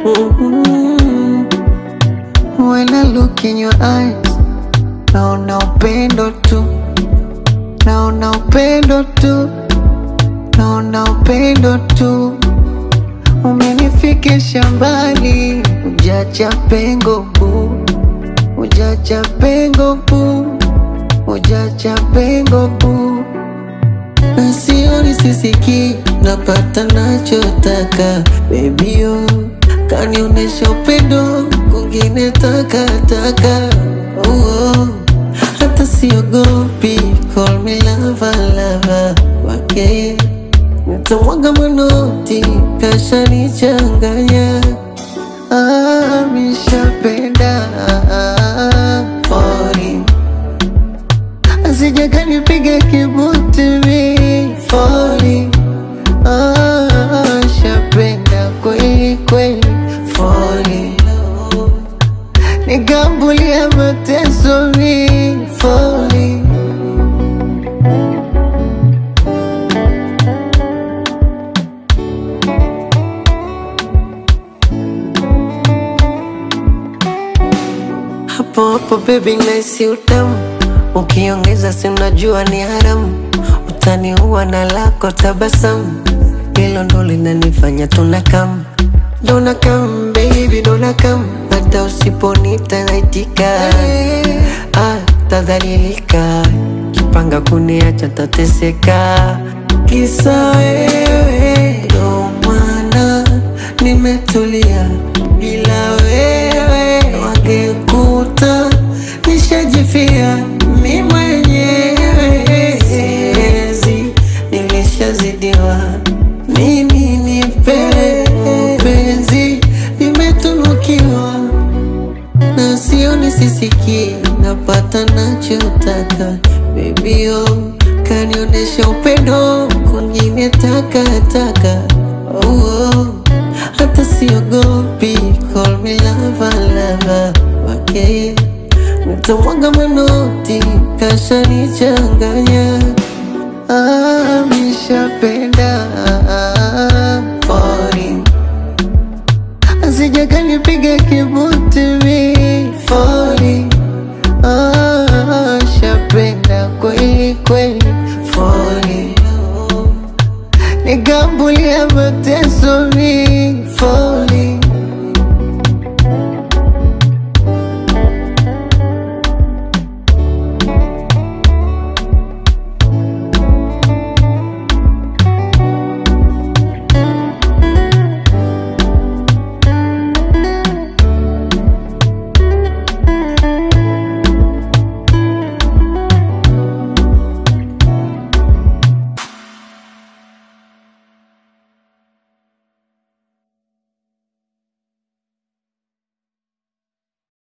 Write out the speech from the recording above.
When I look in your eyes, naona upendo tu, naona upendo tu, naona upendo tu. Umenifikisha mbali, ujacha pengo bu, ujacha pengo bu, ujacha pengo bu. Na sioni sisiki, napata nachotaka. Baby yo, kanionesha upendo, kwingine taka. Oh, hata siogopi, call me lava wake. Nitamwaga manoti, kashanichanganya. Mishapenda falling, asije kanipiga kibuti mi falling. Shapenda kweli kweli falling, nikambulia mateso mi falling. Hapo hapo baby naisi utamu, ukiongeza si unajua ni haramu. Utaniua na lako tabasamu, hilo ndo linanifanya tunakam. Dona kam baby dona kam, hata usiponita naitika. Tadhalilika, kipanga kuniacha tateseka. Kisa wewe, ndo maana nimetulia. Bila wewe wangekuta nishajifia mi mwenyewe. Siwezi, nilishazidiwa. Mimi nipe penzi, nimetunukiwa. Na sioni sisiki, napata nachotaka. Baby yo, kanionesha upendo, kwingine taka. Oh, hata siogopi, call me lava wake. Nitamwaga manoti, kashanichanganya. Mishapenda falling, asije kanipiga kibuti mi falling. Shapenda kweli kweli falling, nikambulia mateso mi falling.